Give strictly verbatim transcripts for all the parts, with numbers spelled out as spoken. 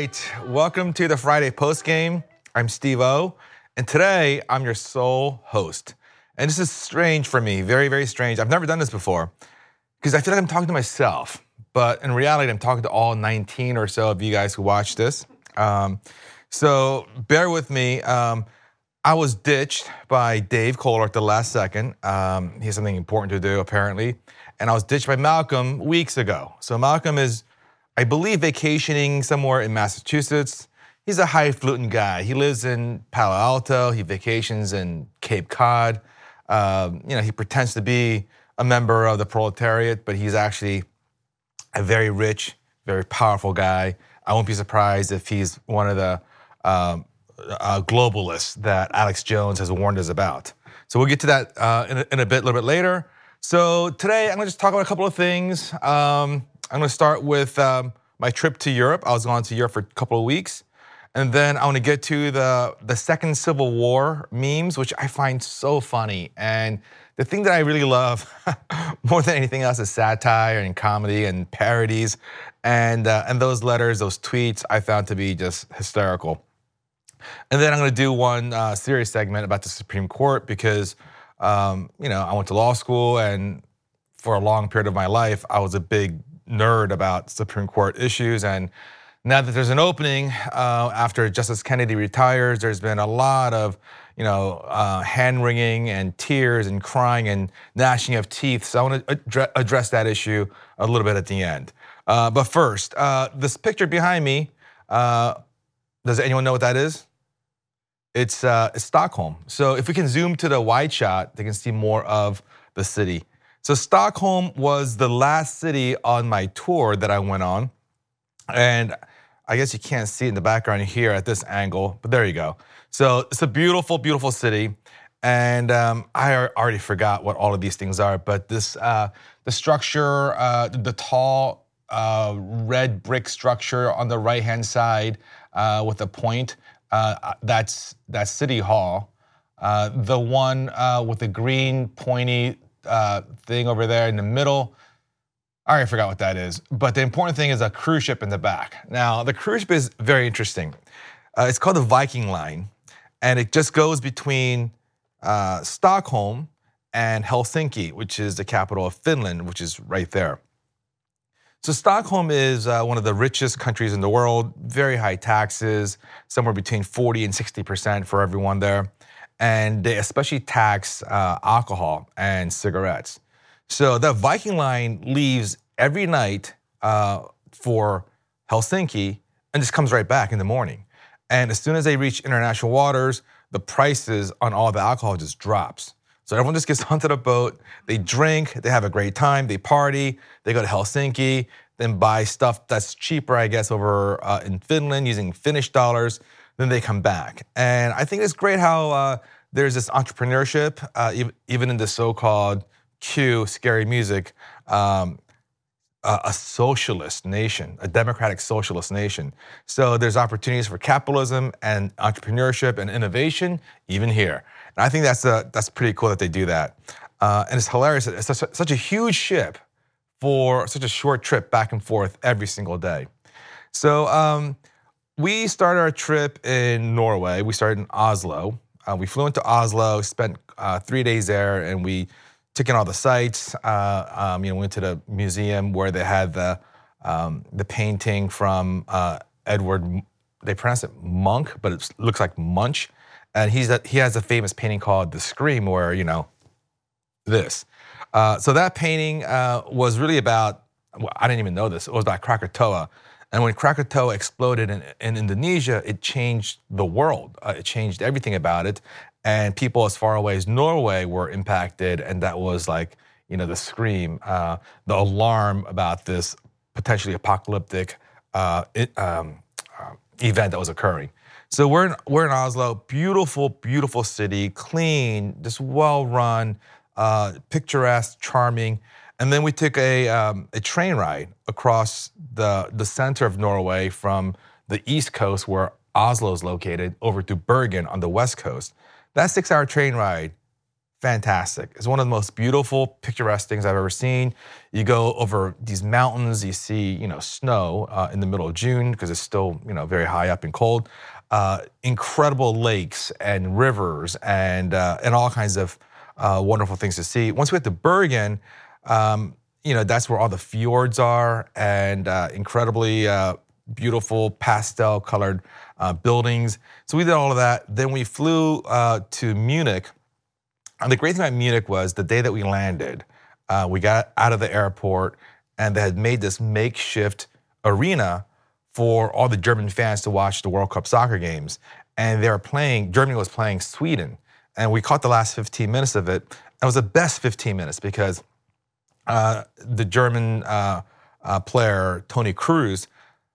right, welcome to the Friday Post Game. I'm Steve-O, and today I'm your sole host. And this is strange for me, very, very strange. I've never done this before because I feel like I'm talking to myself, but in reality, I'm talking to all nineteen or so of you guys who watch this. Um, so bear with me. Um, I was ditched by Dave Kohler at the last second. Um, he has something important to do, apparently. And I was ditched by Malcolm weeks ago. So Malcolm is, I believe, vacationing somewhere in Massachusetts. He's a highfalutin guy. He lives in Palo Alto. He vacations in Cape Cod. Um, you know, he pretends to be a member of the proletariat, but he's actually a very rich, very powerful guy. I won't be surprised if he's one of the um, uh, globalists that Alex Jones has warned us about. So we'll get to that uh, in, a, in a bit, a little bit later. So today I'm going to just talk about a couple of things. Um, I'm going to start with um, my trip to Europe. I was going to Europe for a couple of weeks. And then I want to get to the, the second Civil War memes, which I find so funny. And the thing that I really love more than anything else is satire and comedy and parodies. And, uh, and those letters, those tweets, I found to be just hysterical. And then I'm going to do one uh, serious segment about the Supreme Court because, um, you know, I went to law school, and for a long period of my life, I was a big nerd about Supreme Court issues. And now that there's an opening uh, after Justice Kennedy retires, there's been a lot of, you know, uh, hand-wringing and tears and crying and gnashing of teeth. So I want to address that issue a little bit at the end. Uh, but first, uh, this picture behind me, uh, does anyone know what that is? It's, uh, it's Stockholm. So if we can zoom to the wide shot, they can see more of the city. So Stockholm was the last city on my tour that I went on. And I guess you can't see it in the background here at this angle, but there you go. So it's a beautiful, beautiful city. And um, I already forgot what all of these things are, but this, uh, the structure, uh, the tall uh, red brick structure on the right-hand side uh, with a point, uh, that's, that's City Hall. Uh, the one uh, with the green pointy uh, thing over there in the middle, I already forgot what that is, but the important thing is a cruise ship in the back. Now, the cruise ship is very interesting. Uh, it's called the Viking Line, and it just goes between uh, Stockholm and Helsinki, which is the capital of Finland, which is right there. So Stockholm is uh, one of the richest countries in the world, very high taxes, somewhere between forty and sixty percent for everyone there. And they especially tax uh, alcohol and cigarettes. So the Viking Line leaves every night uh, for Helsinki and just comes right back in the morning. And as soon as they reach international waters, the prices on all the alcohol just drops. So everyone just gets onto the boat, they drink, they have a great time, they party, they go to Helsinki, then buy stuff that's cheaper, I guess, over uh, in Finland using Finnish dollars, then they come back. And I think it's great how uh, there's this entrepreneurship, uh, even in the so-called cue scary music, um, a, a socialist nation, a democratic socialist nation. So there's opportunities for capitalism and entrepreneurship and innovation even here. And I think that's a, that's pretty cool that they do that. Uh, and it's hilarious. It's such a, such a huge ship for such a short trip back and forth every single day. So um, we started our trip in Norway. We started in Oslo. Uh, we flew into Oslo, spent uh, three days there, and we took in all the sights. Uh, um, you know, went to the museum where they had the um, the painting from uh, Edward. They pronounce it Monk, but it looks like Munch. And he's a, he has a famous painting called The Scream, where you know this. Uh, so that painting uh, was really about. Well, I didn't even know this. It was about Krakatoa. And when Krakatoa exploded in, in Indonesia, it changed the world. Uh, it changed everything about it. And people as far away as Norway were impacted, and that was like, you know, the scream, uh, the alarm about this potentially apocalyptic uh, it, um, uh, event that was occurring. So we're in, we're in Oslo, beautiful, beautiful city, clean, just well-run, uh, picturesque, charming. And then we took a, um, a train ride across the, the center of Norway from the east coast where Oslo is located over to Bergen on the west coast. That six-hour train ride fantastic. It's one of the most beautiful, picturesque things I've ever seen. You go over these mountains, you see, you know, snow uh, in the middle of June because it's still, you know, very high up and cold. Uh, incredible lakes and rivers and uh, and all kinds of uh, wonderful things to see. Once we get to Bergen, um, you know, that's where all the fjords are and uh, incredibly uh, beautiful pastel-colored uh, buildings. So we did all of that. Then we flew uh, to Munich. And the great thing about Munich was the day that we landed, uh, we got out of the airport and they had made this makeshift arena for all the German fans to watch the World Cup soccer games. And they were playing, Germany was playing Sweden. And we caught the last fifteen minutes of it. It was the best fifteen minutes because uh, the German uh, uh, player, Toni Kroos,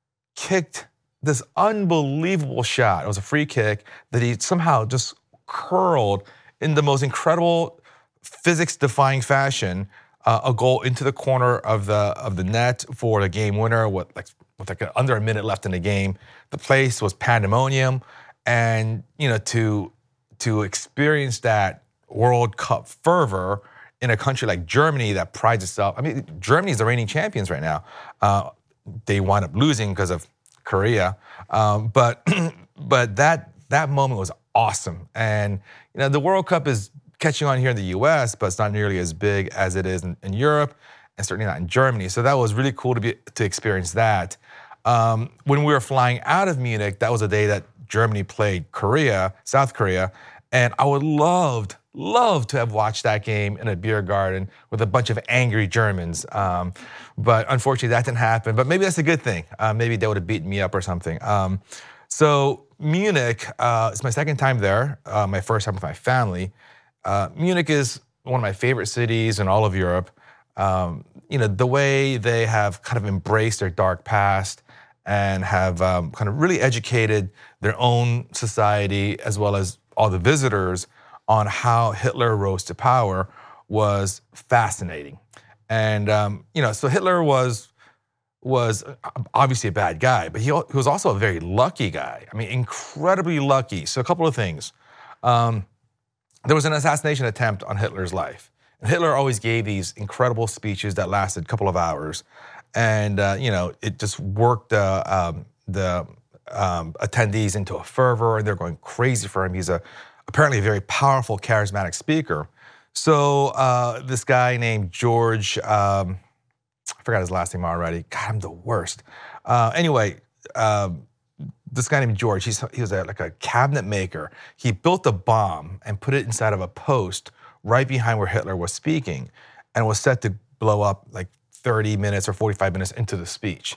kicked this unbelievable shot. It was a free kick that he somehow just curled in the most incredible physics-defying fashion, uh, a goal into the corner of the of the net for the game winner with like with like a, under a minute left in the game. The place was pandemonium, and you know to to experience that World Cup fervor in a country like Germany that prides itself. I mean, Germany is the reigning champions right now. Uh, they wind up losing because of Korea, um, but but that that moment was awesome. And you know, the World Cup is catching on here in the U S, but it's not nearly as big as it is in, in Europe, and certainly not in Germany. So that was really cool to be to experience that. Um, when we were flying out of Munich, that was the day that Germany played Korea, South Korea, and I would loved love to have watched that game in a beer garden with a bunch of angry Germans. Um, but unfortunately, that didn't happen. But maybe that's a good thing. Uh, maybe they would have beaten me up or something. Um, so Munich, uh, it's my second time there, uh, my first time with my family. Uh, Munich is one of my favorite cities in all of Europe. Um, you know, the way they have kind of embraced their dark past and have um, kind of really educated their own society as well as all the visitors on how Hitler rose to power was fascinating. And, um, you know, so Hitler was was obviously a bad guy, but he, he was also a very lucky guy. I mean, incredibly lucky. So a couple of things. Um, there was an assassination attempt on Hitler's life. And Hitler always gave these incredible speeches that lasted a couple of hours. And, uh, you know, it just worked uh, um, the um, attendees into a fervor, and they're going crazy for him. He's a apparently a very powerful, charismatic speaker. So uh, this guy named George, um, I forgot his last name already. God, I'm the worst. Uh, anyway, uh, this guy named George, he's, he was a, like a cabinet maker. He built a bomb and put it inside of a post right behind where Hitler was speaking, and was set to blow up like thirty minutes or forty-five minutes into the speech.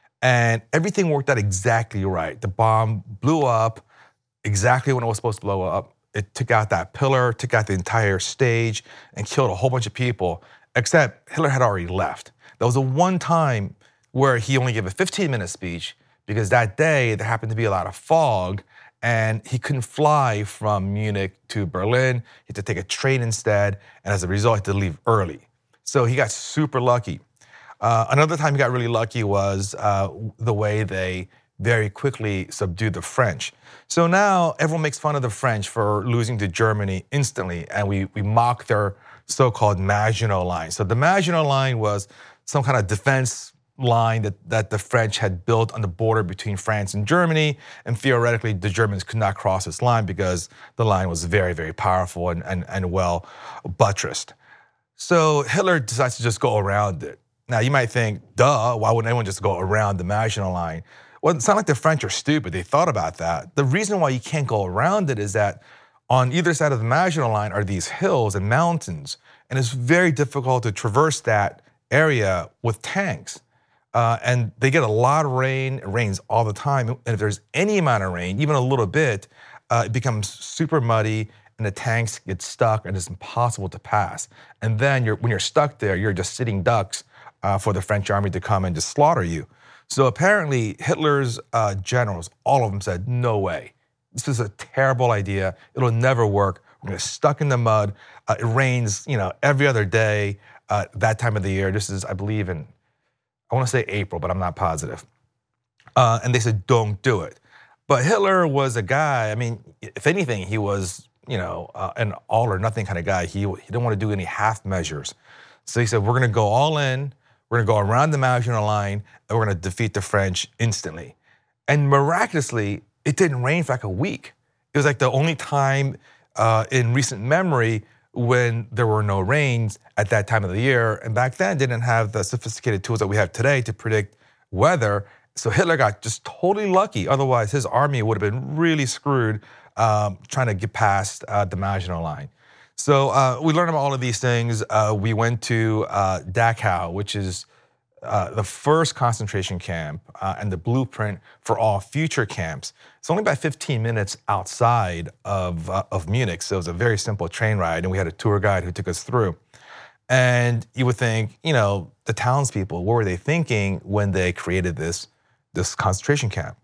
And everything worked out exactly right. The bomb blew up exactly when it was supposed to blow up. It took out that pillar, took out the entire stage, and killed a whole bunch of people, except Hitler had already left. There was a one time where he only gave a fifteen minute speech because that day there happened to be a lot of fog and he couldn't fly from Munich to Berlin. He had to take a train instead, and as a result, he had to leave early. So he got super lucky. Uh, another time he got really lucky was uh, the way they very quickly subdued the French. So now everyone makes fun of the French for losing to Germany instantly, and we, we mock their so-called Maginot Line. So the Maginot Line was some kind of defense line that, that the French had built on the border between France and Germany, and theoretically the Germans could not cross this line because the line was very, very powerful and, and, and well buttressed. So Hitler decides to just go around it. Now you might think, duh, why wouldn't anyone just go around the Maginot Line? Well, it's not like the French are stupid. They thought about that. The reason why you can't go around it is that on either side of the Maginot Line are these hills and mountains, and it's very difficult to traverse that area with tanks. Uh, and they get a lot of rain. It rains all the time. And if there's any amount of rain, even a little bit, uh, it becomes super muddy, and the tanks get stuck, and it's impossible to pass. And then you're, when you're stuck there, you're just sitting ducks uh, for the French army to come and just slaughter you. So apparently Hitler's uh, generals, all of them said, no way. This is a terrible idea. It'll never work. We're gonna get stuck in the mud. Uh, it rains, you know, every other day uh, that time of the year. This is, I believe in, I wanna say April, but I'm not positive. Uh, and they said, don't do it. But Hitler was a guy, I mean, if anything, he was you know, uh, an all or nothing kind of guy. He, he didn't want to do any half measures. So he said, we're going to go all in, we're going to go around the Maginot Line, and we're going to defeat the French instantly. And miraculously, it didn't rain for like a week. It was like the only time uh, in recent memory when there were no rains at that time of the year. And back then, didn't have the sophisticated tools that we have today to predict weather. So Hitler got just totally lucky. Otherwise, his army would have been really screwed um, trying to get past uh, the Maginot Line. So uh, we learned about all of these things. Uh, we went to uh, Dachau, which is uh, the first concentration camp uh, and the blueprint for all future camps. It's only about fifteen minutes outside of, uh, of Munich, so it was a very simple train ride, and we had a tour guide who took us through. And you would think, you know, the townspeople, what were they thinking when they created this, this concentration camp?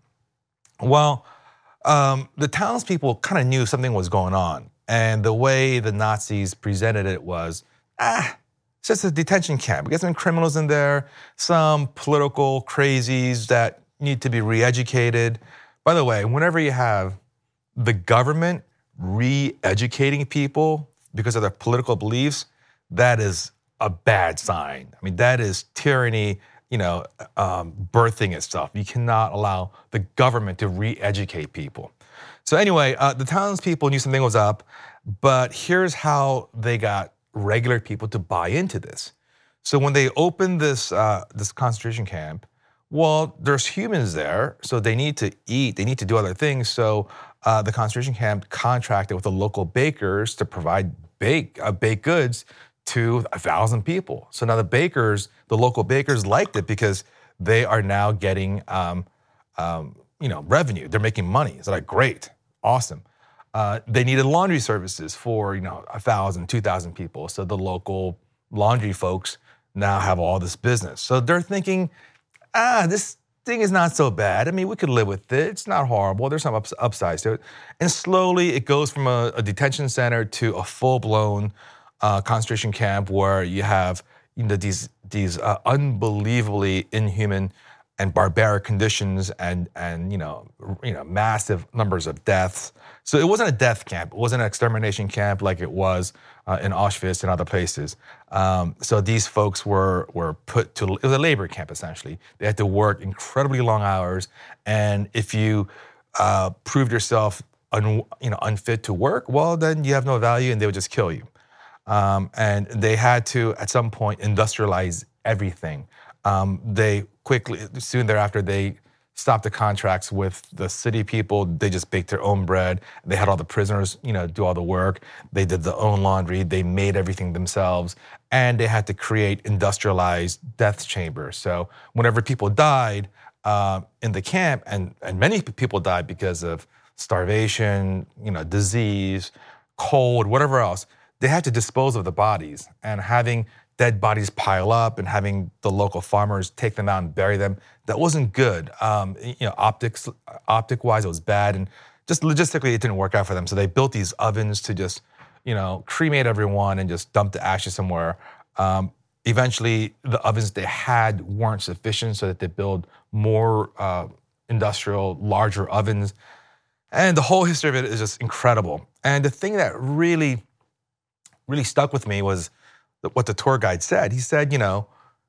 Well, um, the townspeople kind of knew something was going on. And the way the Nazis presented it was, ah, it's just a detention camp. We got some criminals in there, some political crazies that need to be re-educated. By the way, whenever you have the government re-educating people because of their political beliefs, that is a bad sign. I mean, that is tyranny, you know, um, birthing itself. You cannot allow the government to re-educate people. So anyway, uh, the townspeople knew something was up, but here's how they got regular people to buy into this. So when they opened this uh, this concentration camp, well, there's humans there, so they need to eat, they need to do other things. So uh, the concentration camp contracted with the local bakers to provide bake uh, baked goods to a thousand people. So now the bakers, the local bakers liked it because they are now getting, um, um, you know, revenue. They're making money. It's like, great, awesome. Uh, they needed laundry services for, you know, a thousand, two thousand people. So the local laundry folks now have all this business. So they're thinking, ah, this thing is not so bad. I mean, we could live with it. It's not horrible. There's some ups- upsides to it. And slowly it goes from a, a detention center to a full-blown uh, concentration camp where you have, you know, these these uh, unbelievably inhuman and barbaric conditions, and and you know you know massive numbers of deaths. So it wasn't a death camp. It wasn't an extermination camp like it was uh, in Auschwitz and other places. Um, so these folks were were put to, it was a labor camp essentially. They had to work incredibly long hours, and if you uh, proved yourself un, you know unfit to work, well then you have no value, and they would just kill you. Um, and they had to at some point industrialize everything. Um, they quickly, soon thereafter, they stopped the contracts with the city people. They just baked their own bread. They had all the prisoners, you know, do all the work. They did their own laundry. They made everything themselves, and they had to create industrialized death chambers. So whenever people died uh, in the camp, and and many people died because of starvation, you know, disease, cold, whatever else, they had to dispose of the bodies, and having dead bodies pile up and having the local farmers take them out and bury them, that wasn't good. Um, you know, optics, optic-wise, it was bad, and just logistically, it didn't work out for them. So they built these ovens to just, you know, cremate everyone and just dump the ashes somewhere. Um, eventually, the ovens they had weren't sufficient, so that they built more uh, industrial, larger ovens. And the whole history of it is just incredible. And the thing that really, really stuck with me was what the tour guide said. He said, you know,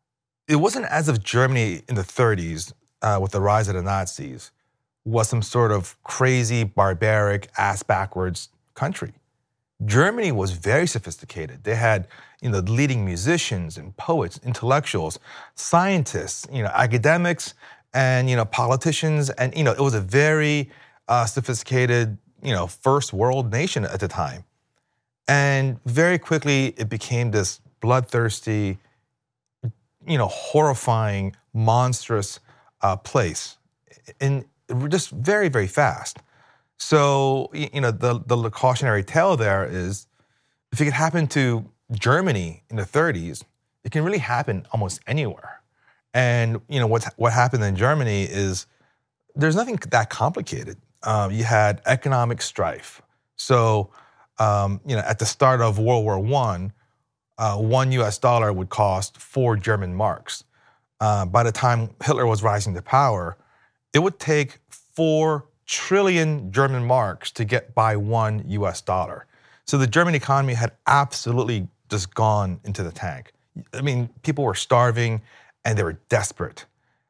it wasn't as if Germany in the thirties, uh, with the rise of the Nazis, was some sort of crazy, barbaric, ass-backwards country. Germany was very sophisticated. They had, you know, leading musicians and poets, intellectuals, scientists, you know, academics, and, you know, politicians. And, you know, it was a very uh, sophisticated, you know, first world nation at the time. And very quickly, it became this bloodthirsty, you know, horrifying, monstrous uh, place, and just very, very fast. So, you know, the, the cautionary tale there is, if it could happen to Germany in the thirties, it can really happen almost anywhere. And, you know, what, what happened in Germany is, there's nothing that complicated. Um, you had economic strife. So, Um, you know, at the start of World War One, uh, one U S dollar would cost four German marks. Uh, by the time Hitler was rising to power, it would take four trillion German marks to get by one U S dollar. So the German economy had absolutely just gone into the tank. I mean, people were starving and they were desperate.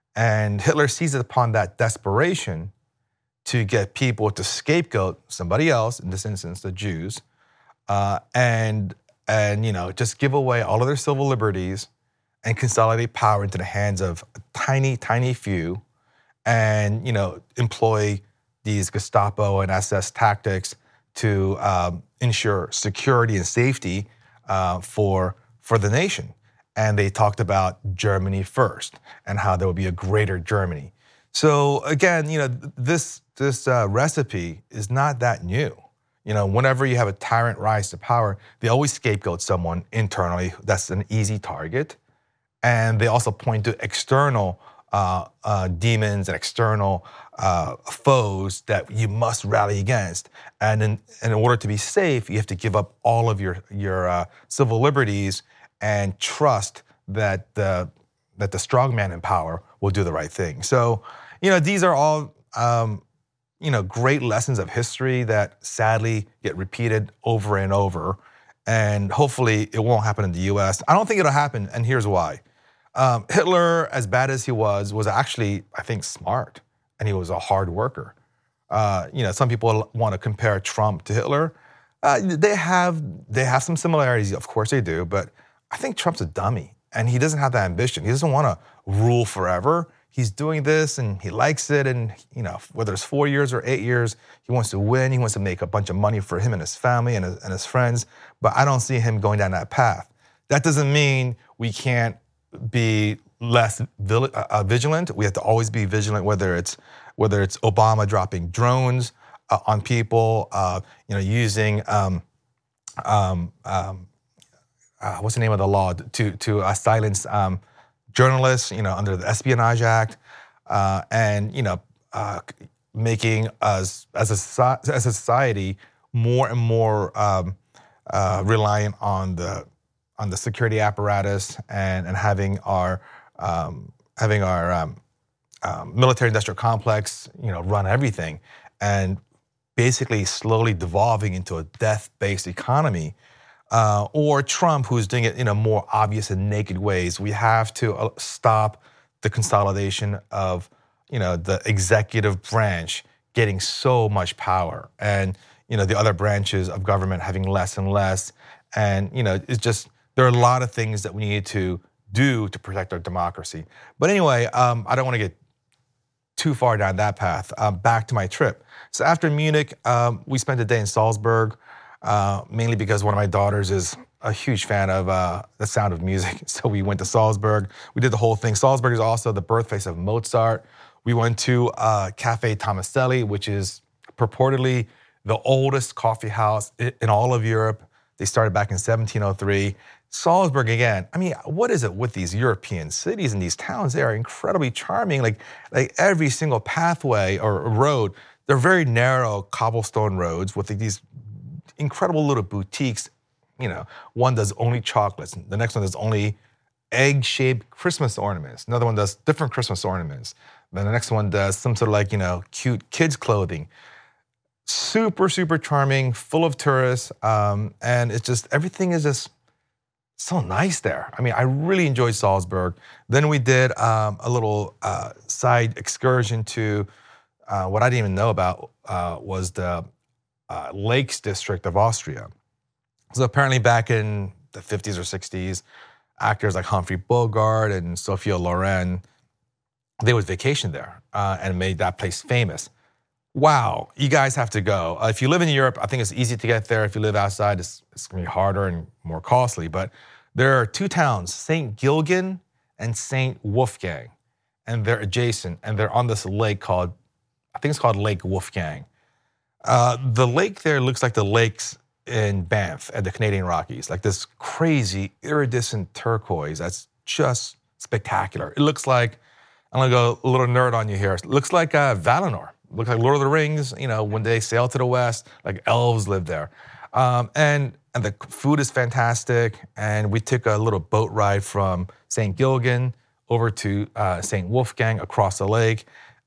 And Hitler seized upon that desperation to get people to scapegoat somebody else, in this instance, the Jews, uh, and, and you know, just give away all of their civil liberties and consolidate power into the hands of a tiny, tiny few, and you know, employ these Gestapo and S S tactics to um, ensure security and safety uh, for, for the nation. And they talked about Germany first and how there would be a greater Germany. So again, you know, this, this uh, recipe is not that new. You know, whenever you have a tyrant rise to power, they always scapegoat someone internally. That's an easy target. And they also point to external uh, uh, demons and external uh, foes that you must rally against. And in, in order to be safe, you have to give up all of your, your uh, civil liberties and trust that the, that the strong man in power will do the right thing. So, you know, these are all, um, you know, great lessons of history that sadly get repeated over and over. And hopefully it won't happen in the U S. I don't think it'll happen, and here's why. Um, Hitler, as bad as he was, was actually, I think, smart, and he was a hard worker. Uh, you know, some people want to compare Trump to Hitler. Uh, they have they have some similarities, of course they do, but I think Trump's a dummy, and he doesn't have that ambition. He doesn't want to rule forever. He's doing this, and he likes it, and you know, whether it's four years or eight years, he wants to win. He wants to make a bunch of money for him and his family and his, and his friends. But I don't see him going down that path. That doesn't mean we can't be less vigilant. We have to always be vigilant, whether it's whether it's Obama dropping drones uh, on people, uh, you know, using um, um, um, uh, what's the name of the law to to uh, silence um, journalists, you know, under the Espionage Act, uh, and you know, uh, making us as a as a society more and more um, uh, reliant on the on the security apparatus and, and having our um, having our um, um, military-industrial complex, you know, run everything, and basically slowly devolving into a death-based economy, uh, or Trump, who's doing it in a more obvious and naked ways. We have to stop the consolidation of, you know, the executive branch getting so much power, and you know, the other branches of government having less and less, and you know, it's just. There are a lot of things that we need to do to protect our democracy. But anyway, um, I don't want to get too far down that path. Um, back to my trip. So after Munich, um, we spent a day in Salzburg, uh, mainly because one of my daughters is a huge fan of uh, the sound of music. So we went to Salzburg. We did the whole thing. Salzburg is also the birthplace of Mozart. We went to uh, Cafe Tomaselli, which is purportedly the oldest coffee house in all of Europe. They started back in seventeen oh three. Salzburg again, I mean, what is it with these European cities and these towns? They are incredibly charming. Like, like every single pathway or road, they're very narrow cobblestone roads with these incredible little boutiques. You know, one does only chocolates, the next one does only egg-shaped Christmas ornaments. Another one does different Christmas ornaments. Then the next one does some sort of like, you know, cute kids clothing. Super, super charming, full of tourists, um, and it's just, everything is just so nice there. I mean, I really enjoyed Salzburg. Then we did um, a little uh, side excursion to uh, what I didn't even know about uh, was the uh, Lakes District of Austria. So apparently back in the fifties or sixties, actors like Humphrey Bogart and Sophia Loren, they would vacation there uh, and made that place famous. Wow, you guys have to go. Uh, if you live in Europe, I think it's easy to get there. If you live outside, it's, it's gonna be harder and more costly. But there are two towns, Saint Gilgen and Saint Wolfgang, and they're adjacent, and they're on this lake called, I think it's called Lake Wolfgang. Uh, the lake there looks like the lakes in Banff at the Canadian Rockies, like this crazy iridescent turquoise that's just spectacular. It looks like, I'm gonna go a little nerd on you here, it looks like uh, Valinor. Looks like Lord of the Rings, you know, when they sail to the west, like elves live there. Um, and, and the food is fantastic. And we took a little boat ride from Saint Gilgen over to uh, Saint Wolfgang across the lake.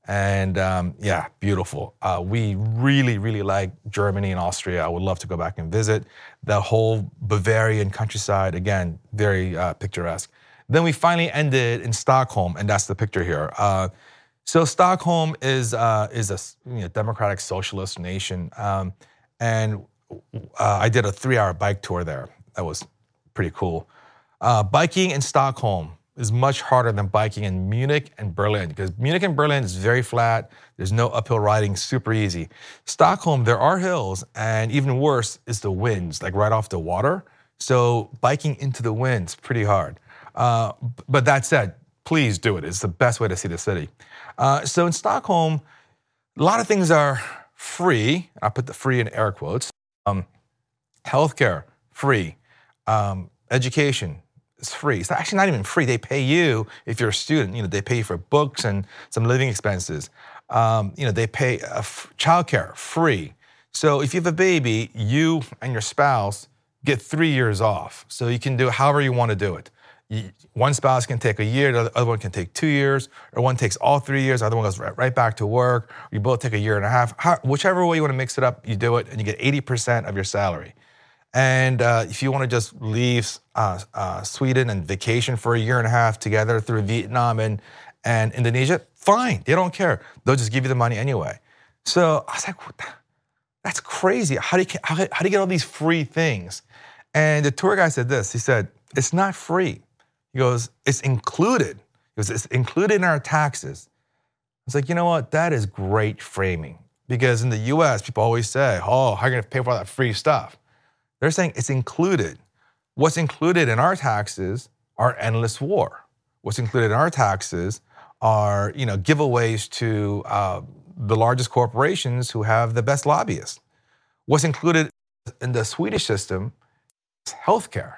And um, yeah, beautiful. Uh, we really, really like Germany and Austria. I would love to go back and visit. The whole Bavarian countryside, again, very uh, picturesque. Then we finally ended in Stockholm, and that's the picture here. Uh, so Stockholm is uh, is a you know, democratic socialist nation, um, and uh, I did a three-hour bike tour there. That was pretty cool. Uh, biking in Stockholm is much harder than biking in Munich and Berlin, because Munich and Berlin is very flat. There's no uphill riding, super easy. Stockholm, there are hills, and even worse is the winds, like right off the water. So biking into the wind's pretty hard. Uh, but that said, please do it. It's the best way to see the city. Uh, so in Stockholm, a lot of things are free. I put the free in air quotes. Um, healthcare, free. Um, education, it's free. It's actually not even free. They pay you if you're a student. You know, they pay you for books and some living expenses. Um, you know, they pay uh, f- childcare, free. So if you have a baby, you and your spouse get three years off. So you can do it however you want to do it. You, one spouse can take a year, the other one can take two years, or one takes all three years, the other one goes right, right back to work. You both take a year and a half. How, whichever way you want to mix it up, you do it, and you get eighty percent of your salary. And uh, if you want to just leave uh, uh, Sweden and vacation for a year and a half together through Vietnam and, and Indonesia, fine. They don't care. They'll just give you the money anyway. So I was like, what the? That's crazy. How do you how, how do you get all these free things? And the tour guy said this. He said, it's not free. He goes, it's included. He goes, it's included in our taxes. I was like, you know what? That is great framing. Because in the U S, people always say, oh, how are you going to pay for all that free stuff? They're saying it's included. What's included in our taxes are endless war. What's included in our taxes are, you know, giveaways to uh, the largest corporations who have the best lobbyists. What's included in the Swedish system is healthcare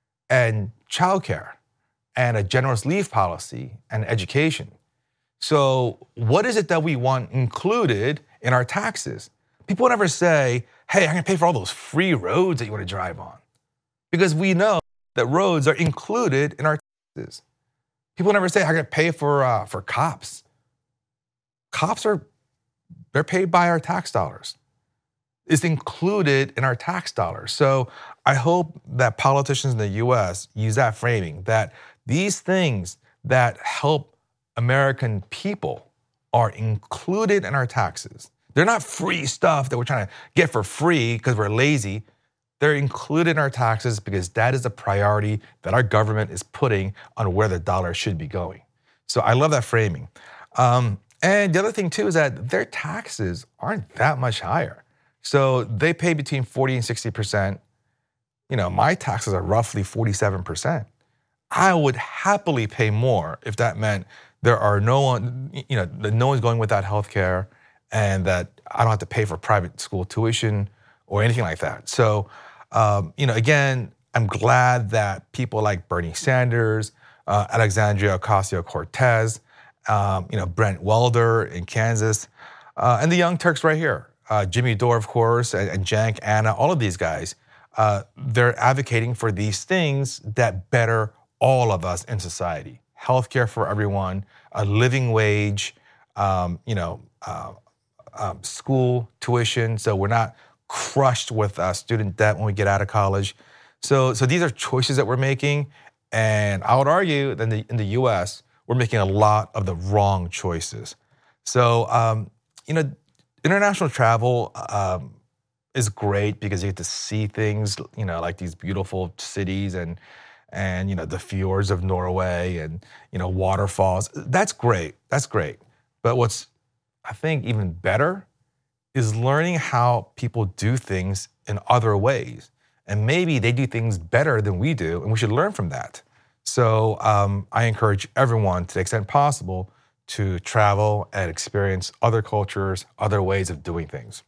and childcare and a generous leave policy and education. So what is it that we want included in our taxes? People never say, hey, I'm gonna pay for all those free roads that you wanna drive on. Because we know that roads are included in our taxes. People never say, I'm gonna pay for, uh, for cops. Cops are, they're paid by our tax dollars. It's included in our tax dollars. So I hope that politicians in the U S use that framing, that these things that help American people are included in our taxes. They're not free stuff that we're trying to get for free because we're lazy. They're included in our taxes because that is a priority that our government is putting on where the dollar should be going. So I love that framing. Um, and the other thing too is that their taxes aren't that much higher. So they pay between forty and sixty percent. You know, my taxes are roughly forty-seven percent. I would happily pay more if that meant there are no one, you know, that no one's going without health care, and that I don't have to pay for private school tuition or anything like that. So, um, you know, again, I'm glad that people like Bernie Sanders, uh, Alexandria Ocasio-Cortez, um, you know, Brent Welder in Kansas, uh, and the Young Turks right here, uh, Jimmy Dore, of course, and, and Cenk, Anna, all of these guys, uh, they're advocating for these things that better all of us in society. Healthcare for everyone, a living wage, um, you know, uh, um, school tuition, so we're not crushed with uh, student debt when we get out of college. So, so these are choices that we're making, and I would argue that in the, in the U S, we're making a lot of the wrong choices. So, um, you know, international travel um, is great because you get to see things, you know, like these beautiful cities and and you know the fjords of Norway and you know waterfalls. That's great. That's great. But what's I think even better is learning how people do things in other ways, and maybe they do things better than we do, and we should learn from that. So um, I encourage everyone, to the extent possible, to travel and experience other cultures, other ways of doing things.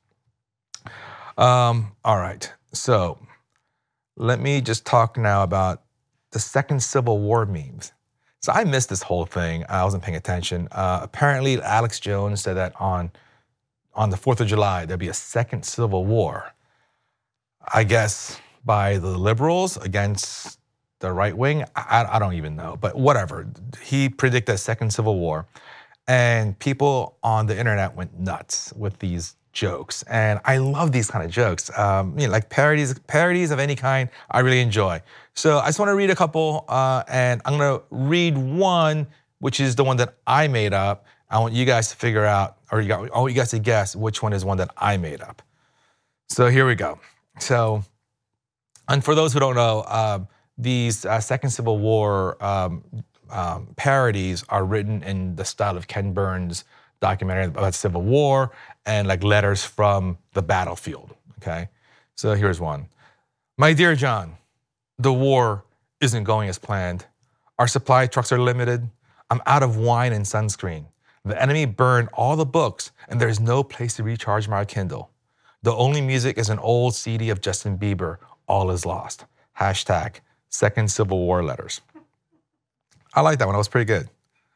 Um, all right, so let me just talk now about the second Civil War memes. So I missed this whole thing. I wasn't paying attention. Uh, apparently, Alex Jones said that on, on the fourth of July, there'd be a second Civil War. I guess by the liberals against the right wing. I, I don't even know, but whatever. He predicted a second Civil War. And people on the internet went nuts with these jokes. And I love these kind of jokes. Um, you know, like parodies, parodies of any kind, I really enjoy. So I just want to read a couple, uh, and I'm going to read one, which is the one that I made up. I want you guys to figure out, or you got, I want you guys to guess which one is one that I made up. So here we go. So, and for those who don't know, uh, these uh, Second Civil War um, um, parodies are written in the style of Ken Burns' documentary about Civil War and like letters from the battlefield, okay? So here's one. My dear John, the war isn't going as planned. Our supply trucks are limited. I'm out of wine and sunscreen. The enemy burned all the books and there's no place to recharge my Kindle. The only music is an old C D of Justin Bieber. All is lost. Hashtag Second Civil War letters. I like that one. That was pretty good.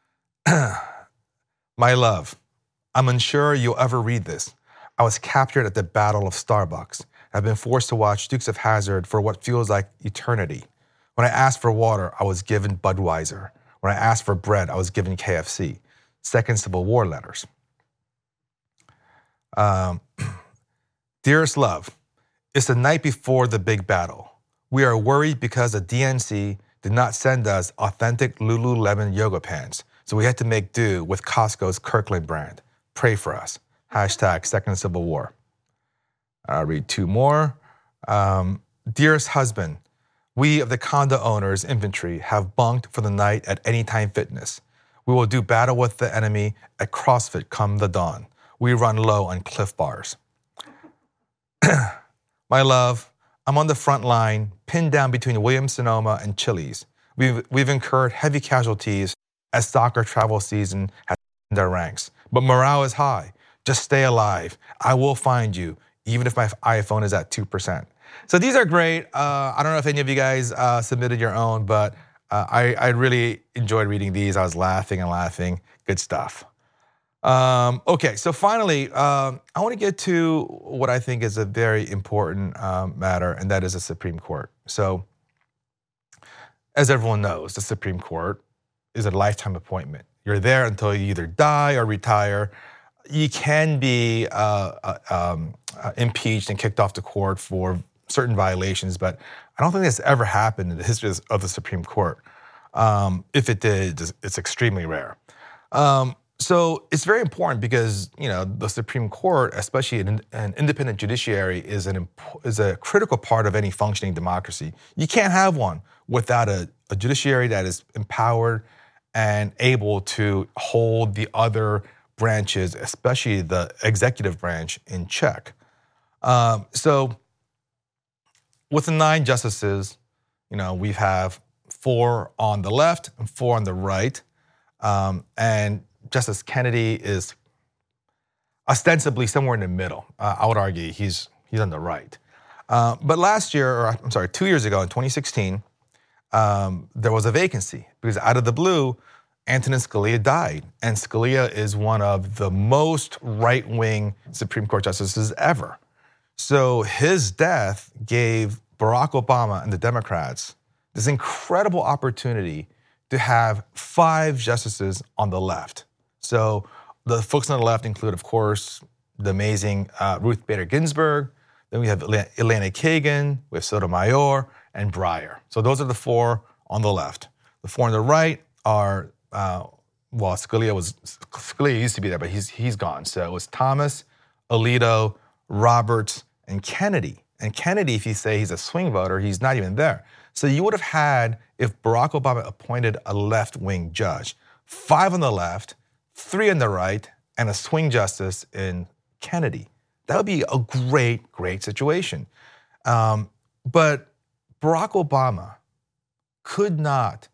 My love, I'm unsure you'll ever read this. I was captured at the Battle of Starbucks. I've been forced to watch Dukes of Hazzard for what feels like eternity. When I asked for water, I was given Budweiser. When I asked for bread, I was given K F C. Second Civil War letters. Um, Dearest love, it's the night before the big battle. We are worried because the D N C did not send us authentic Lululemon yoga pants, so we had to make do with Costco's Kirkland brand. Pray for us. Hashtag Second Civil War. I'll read two more. Um, Dearest husband, we of the condo owners infantry have bunked for the night at Anytime Fitness. We will do battle with the enemy at CrossFit come the dawn. We run low on Cliff Bars. My love, I'm on the front line, pinned down between Williams-Sonoma and Chili's. We've, we've incurred heavy casualties as soccer travel season has in their ranks. But morale is high. Just stay alive. I will find you, even if my iPhone is at two percent. So these are great. Uh, I don't know if any of you guys uh, submitted your own, but uh, I, I really enjoyed reading these. I was laughing and laughing. Good stuff. Um, okay, so finally, um, I want to get to what I think is a very important um, matter, and that is the Supreme Court. So, as everyone knows, the Supreme Court is a lifetime appointment. You're there until you either die or retire. You can be uh, uh, um, uh, impeached and kicked off the court for certain violations, but I don't think that's ever happened in the history of the Supreme Court. Um, if it did, it's extremely rare. Um, So it's very important because, you know, the Supreme Court, especially an, an independent judiciary, is an is a critical part of any functioning democracy. You can't have one without a, a judiciary that is empowered and able to hold the other branches, especially the executive branch, in check. Um, so with the nine justices, you know, we have four on the left and four on the right, um, and Justice Kennedy is ostensibly somewhere in the middle. Uh, I would argue he's he's on the right. Uh, but last year, or I'm sorry, two years ago in twenty sixteen, um, there was a vacancy because out of the blue, Antonin Scalia died. And Scalia is one of the most right-wing Supreme Court justices ever. So his death gave Barack Obama and the Democrats this incredible opportunity to have five justices on the left. So the folks on the left include, of course, the amazing uh, Ruth Bader Ginsburg. Then we have Elena Kagan, we have Sotomayor, and Breyer. So those are the four on the left. The four on the right are, uh, well, Scalia was Scalia used to be there, but he's he's gone. So it was Thomas, Alito, Roberts, and Kennedy. And Kennedy, if you say he's a swing voter, he's not even there. So you would have had, if Barack Obama appointed a left-wing judge, five on the left, three on the right, and a swing justice in Kennedy. That would be a great, great situation. Um, but Barack Obama could not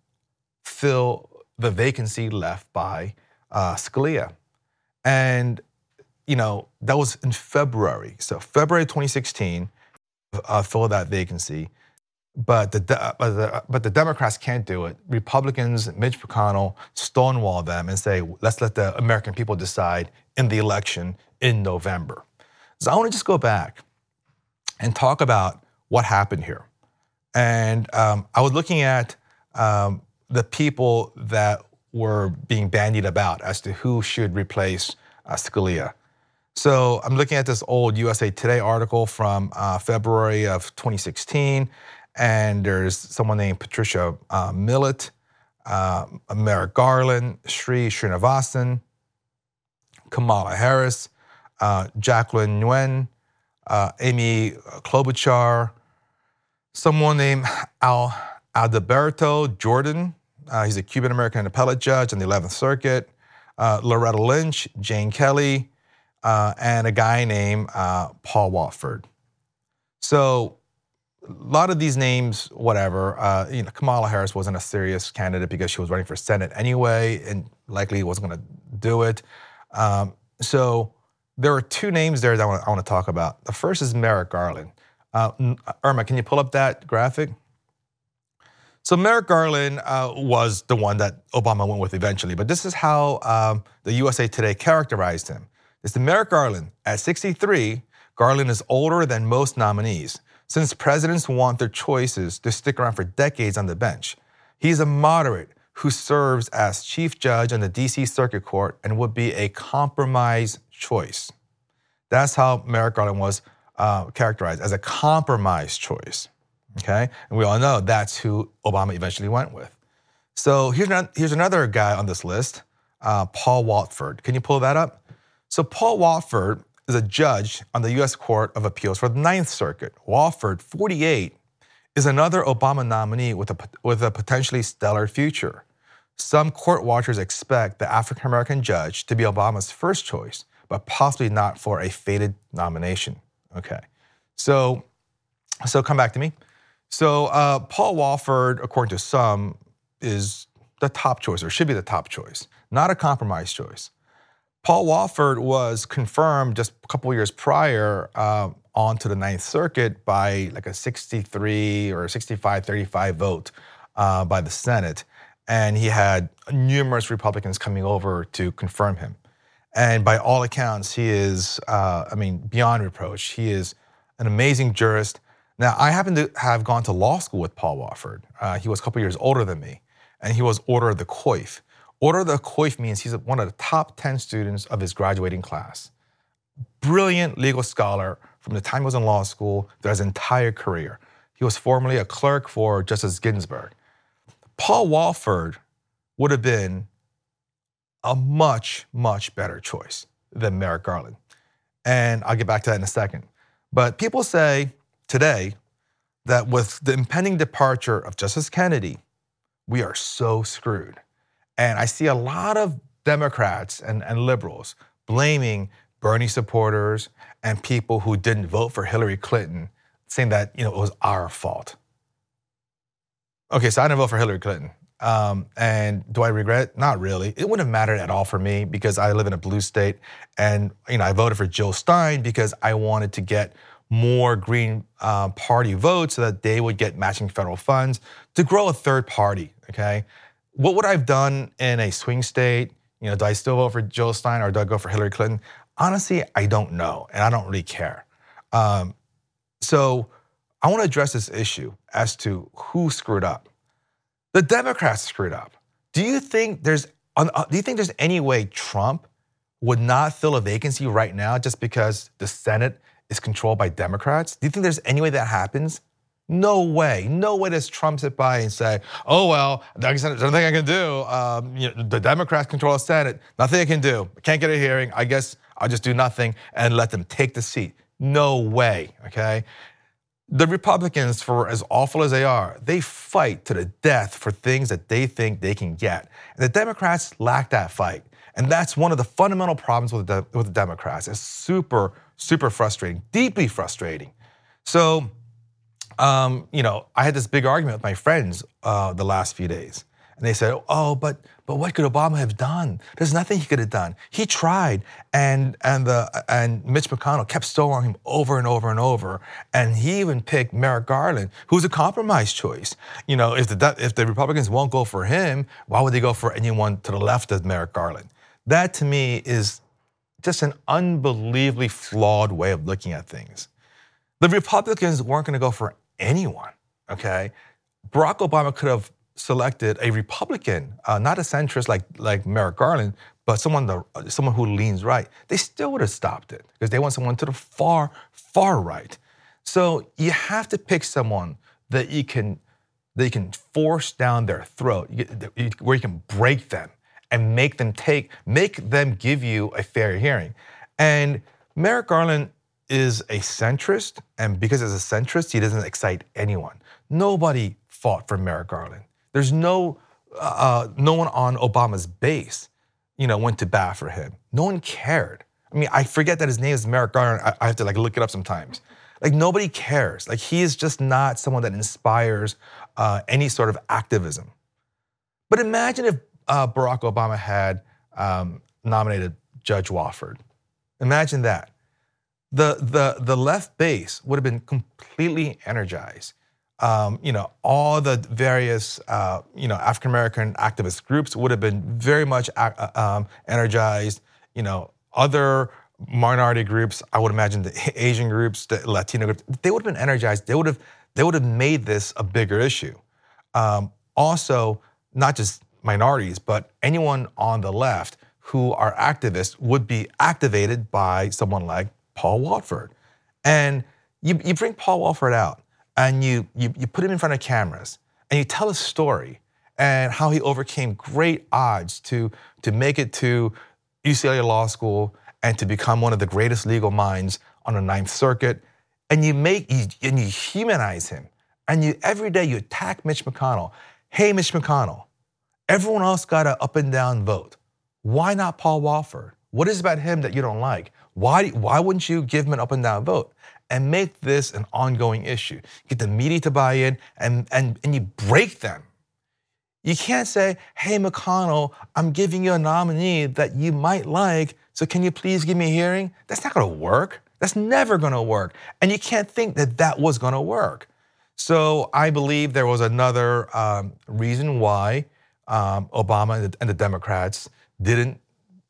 fill the vacancy left by uh, Scalia. And, you know, that was in February. So February twenty sixteen, uh, filled that vacancy. But the, but the but the Democrats can't do it. Republicans, Mitch McConnell, stonewall them and say, let's let the American people decide in the election in November. So I want to just go back and talk about what happened here. And um, I was looking at um, the people that were being bandied about as to who should replace uh, Scalia. So I'm looking at this old U S A Today article from uh, February of twenty sixteen, and there's someone named Patricia uh, Millett, uh, Merrick Garland, Sri Srinivasan, Kamala Harris, uh, Jacqueline Nguyen, uh, Amy Klobuchar, someone named Al Adalberto Jordan. Uh, he's a Cuban-American appellate judge on the eleventh Circuit. Uh, Loretta Lynch, Jane Kelly, uh, and a guy named uh, Paul Watford. So a lot of these names, whatever, uh, you know, Kamala Harris wasn't a serious candidate because she was running for Senate anyway, and likely wasn't going to do it. Um, so there are two names there that I want, I want to talk about. The first is Merrick Garland. Uh, Irma, can you pull up that graphic? So Merrick Garland uh, was the one that Obama went with eventually, but this is how um, the U S A Today characterized him. It's the Merrick Garland. At sixty-three, Garland is older than most nominees, since presidents want their choices to stick around for decades on the bench. He's a moderate who serves as chief judge on the D C Circuit Court and would be a compromise choice. That's how Merrick Garland was uh, characterized, as a compromise choice. Okay, and we all know that's who Obama eventually went with. So here's another, here's another guy on this list, uh, Paul Watford. Can you pull that up? So Paul Watford is a judge on the U S Court of Appeals for the ninth Circuit. Watford, forty-eight, is another Obama nominee with a, with a potentially stellar future. Some court watchers expect the African-American judge to be Obama's first choice, but possibly not for a fated nomination. Okay, so, so come back to me. So uh, Paul Watford, according to some, is the top choice, or should be the top choice, not a compromise choice. Paul Watford was confirmed just a couple of years prior uh, onto the ninth Circuit by like a sixty-three or sixty-five thirty-five vote uh, by the Senate. And he had numerous Republicans coming over to confirm him. And by all accounts, he is, uh, I mean, beyond reproach. He is an amazing jurist. Now, I happen to have gone to law school with Paul Watford. Uh, he was a couple years older than me, and he was Order of the Coif. Order of the Coif means he's one of the top ten students of his graduating class. Brilliant legal scholar from the time he was in law school throughout his entire career. He was formerly a clerk for Justice Ginsburg. Paul Watford would have been a much, much better choice than Merrick Garland. And I'll get back to that in a second. But people say today that with the impending departure of Justice Kennedy, we are so screwed. And I see a lot of Democrats and, and liberals blaming Bernie supporters and people who didn't vote for Hillary Clinton, saying that, you know, it was our fault. Okay, so I didn't vote for Hillary Clinton. Um, and do I regret it? Not really. It wouldn't have mattered at all for me because I live in a blue state. And, you know, I voted for Jill Stein because I wanted to get more Green uh, Party votes so that they would get matching federal funds to grow a third party, okay? What would I have done in a swing state? You know, do I still vote for Jill Stein or do I go for Hillary Clinton? Honestly, I don't know, and I don't really care. Um, so I want to address this issue as to who screwed up. The Democrats screwed up. Do you think there's do you think there's any way Trump would not fill a vacancy right now just because the Senate is controlled by Democrats? Do you think there's any way that happens? No way. No way does Trump sit by and say, oh, well, there's nothing I can do. Um, you know, the Democrats control the Senate. Nothing I can do. I can't get a hearing. I guess I'll just do nothing and let them take the seat. No way, okay? The Republicans, for as awful as they are, they fight to the death for things that they think they can get. And the Democrats lack that fight. And that's one of the fundamental problems with the, with the Democrats. It's super, super frustrating, deeply frustrating. So, Um, you know, I had this big argument with my friends uh, the last few days. And they said, oh, but but what could Obama have done? There's nothing he could have done. He tried, and and the and Mitch McConnell kept stalling him over and over and over. And he even picked Merrick Garland, who's a compromise choice. You know, if the if the Republicans won't go for him, why would they go for anyone to the left of Merrick Garland? That to me is just an unbelievably flawed way of looking at things. The Republicans weren't going to go for anyone, okay? Barack Obama could have selected a Republican, uh, not a centrist like like Merrick Garland, but someone the, someone who leans right, they still would have stopped it because they want someone to the far, far right. So you have to pick someone that you can that you can force down their throat, where you can break them and make them take, make them give you a fair hearing. And Merrick Garland is a centrist, and because as a centrist, he doesn't excite anyone. Nobody fought for Merrick Garland. There's no uh, no one on Obama's base, you know, went to bat for him. No one cared. I mean, I forget that his name is Merrick Garland. I, I have to like look it up sometimes. Like nobody cares. Like he is just not someone that inspires uh, any sort of activism. But imagine if uh, Barack Obama had um, nominated Judge Wofford. Imagine that. The, the, the left base would have been completely energized. Um, you know, all the various, uh, you know, African-American activist groups would have been very much uh, um, energized. You know, other minority groups, I would imagine the Asian groups, the Latino groups, they would have been energized. They would have, they would have made this a bigger issue. Um, also, not just minorities, but anyone on the left who are activists would be activated by someone like Paul Wofford. And you, you bring Paul Wofford out and you, you, you put him in front of cameras and you tell a story and how he overcame great odds to, to make it to U C L A Law School and to become one of the greatest legal minds on the Ninth Circuit. And you make, you, and you humanize him. And you every day you attack Mitch McConnell. Hey, Mitch McConnell, everyone else got an up and down vote. Why not Paul Wofford? What is about him that you don't like? Why, why wouldn't you give him an up and down vote? And make this an ongoing issue. Get the media to buy in and, and, and you break them. You can't say, hey, McConnell, I'm giving you a nominee that you might like, so can you please give me a hearing? That's not gonna work. That's never gonna work. And you can't think that that was gonna work. So I believe there was another um, reason why um, Obama and the, and the Democrats didn't,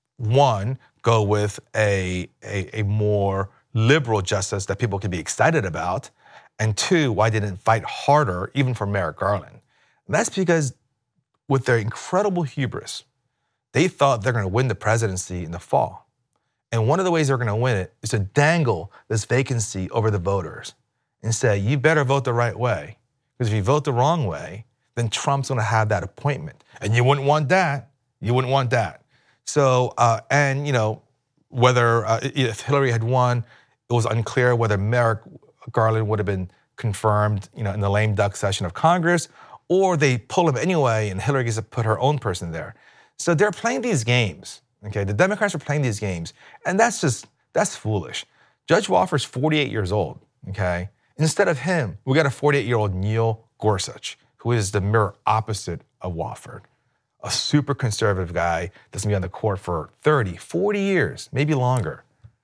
one, go with a, a, a more liberal justice that people could be excited about, and two, why they didn't fight harder, even for Merrick Garland. And that's because with their incredible hubris, they thought they're gonna win the presidency in the fall. And one of the ways they're gonna win it is to dangle this vacancy over the voters and say, you better vote the right way. Because if you vote the wrong way, then Trump's gonna have that appointment. And you wouldn't want that, you wouldn't want that. So, uh, and you know, whether, uh, if Hillary had won, it was unclear whether Merrick Garland would have been confirmed, you know, in the lame duck session of Congress, or they pull him anyway and Hillary gets to put her own person there. So they're playing these games, okay? The Democrats are playing these games, and that's just, that's foolish. Judge Wofford's forty-eight years old, okay? Instead of him, we got a forty-eight-year-old Neil Gorsuch, who is the mirror opposite of Wofford, a super conservative guy that's gonna be on the court for thirty, forty years, maybe longer.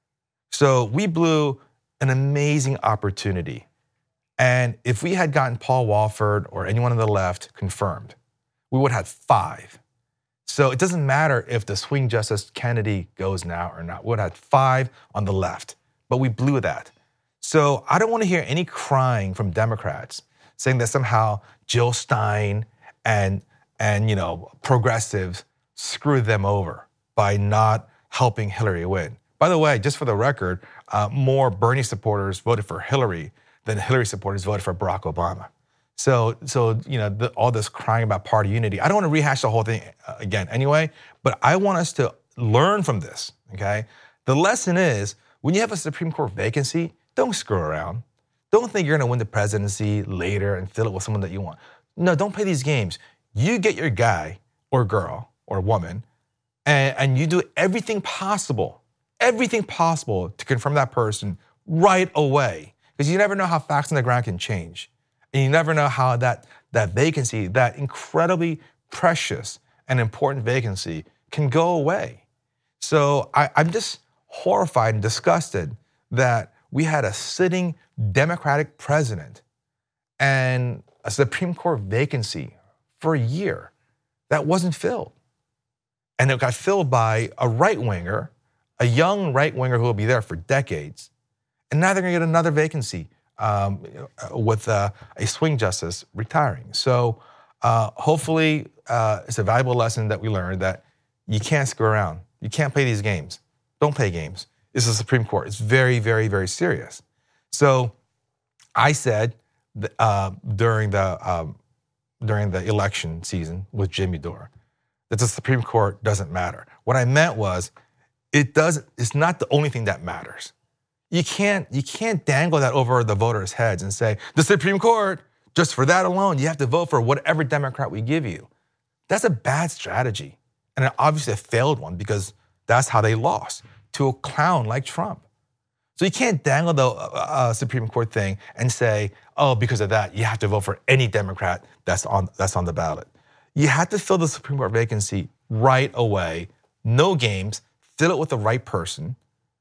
So we blew an amazing opportunity. And if we had gotten Paul Wofford or anyone on the left confirmed, we would have five. So it doesn't matter if the swing Justice Kennedy goes now or not. We would have five on the left, but we blew that. So I don't want to hear any crying from Democrats saying that somehow Jill Stein and, and you know, progressives screwed them over by not helping Hillary win. By the way, just for the record, uh, more Bernie supporters voted for Hillary than Hillary supporters voted for Barack Obama. So, so you know, the, all this crying about party unity, I don't want to rehash the whole thing again anyway, but I want us to learn from this, okay? The lesson is, when you have a Supreme Court vacancy, don't screw around. Don't think you're gonna win the presidency later and fill it with someone that you want. No, don't play these games. You get your guy or girl or woman and, and you do everything possible, everything possible to confirm that person right away. Because you never know how facts on the ground can change. And you never know how that, that vacancy, that incredibly precious and important vacancy can go away. So I, I'm just horrified and disgusted that we had a sitting Democratic president and a Supreme Court vacancy for a year that wasn't filled. And it got filled by a right-winger, a young right-winger who will be there for decades. And now they're gonna get another vacancy um, with uh, a swing justice retiring. So uh, hopefully uh, it's a valuable lesson that we learned that you can't screw around. You can't play these games. Don't play games. It's the Supreme Court. It's very, very, very serious. So I said uh, during the um, during the election season with Jimmy Dore that the Supreme Court doesn't matter. What I meant was it doesn't. It's not the only thing that matters. You can't you can't dangle that over the voters' heads and say the Supreme Court, just for that alone, you have to vote for whatever Democrat we give you. That's a bad strategy, and obviously a failed one because that's how they lost to a clown like Trump. So you can't dangle the uh, Supreme Court thing and say, oh, because of that, you have to vote for any Democrat that's on that's on the ballot. You have to fill the Supreme Court vacancy right away. No games. Fill it with the right person.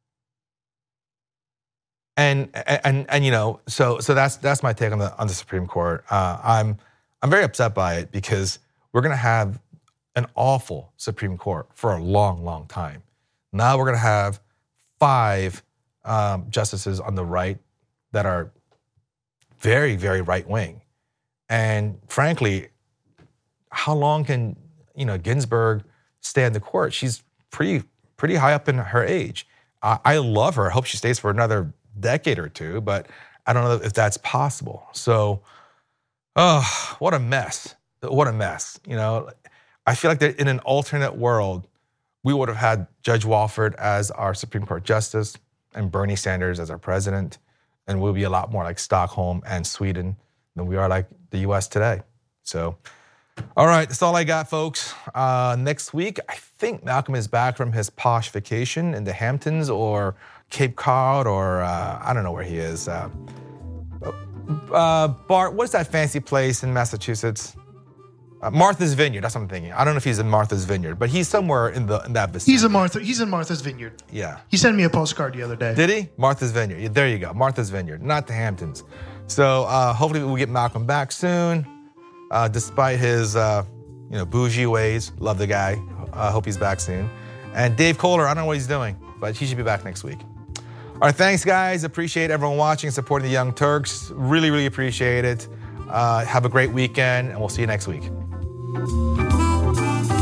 And and and you know, so so that's that's my take on the on the Supreme Court. Uh, I'm I'm very upset by it because we're gonna have an awful Supreme Court for a long, long time. Now we're gonna have five um, justices on the right that are very, very right wing, and frankly, how long can you know Ginsburg stay on the court? She's pretty pretty high up in her age. I, I love her. I hope she stays for another decade or two, but I don't know if that's possible. So, oh, what a mess. What a mess. You know, I feel like that in an alternate world, we would have had Judge Walford as our Supreme Court Justice and Bernie Sanders as our president, and we'll be a lot more like Stockholm and Sweden than we are like the U S today. So, all right, that's all I got, folks. Uh, next week, I think Malcolm is back from his posh vacation in the Hamptons or Cape Cod, or uh, I don't know where he is. Uh, uh, Bart, what's that fancy place in Massachusetts? Uh, Martha's Vineyard. That's what I'm thinking. I don't know if he's in Martha's Vineyard, but he's somewhere in the in that vicinity. He's in Martha. He's in Martha's Vineyard. Yeah. He sent me a postcard the other day. Did he? Martha's Vineyard. Yeah, there you go. Martha's Vineyard, not the Hamptons. So uh, hopefully we'll get Malcolm back soon, uh, despite his uh, you know bougie ways. Love the guy. I uh, hope he's back soon. And Dave Kohler, I don't know what he's doing, but he should be back next week. All right, thanks, guys. Appreciate everyone watching and supporting the Young Turks. Really, really appreciate it. Uh, have a great weekend, and we'll see you next week.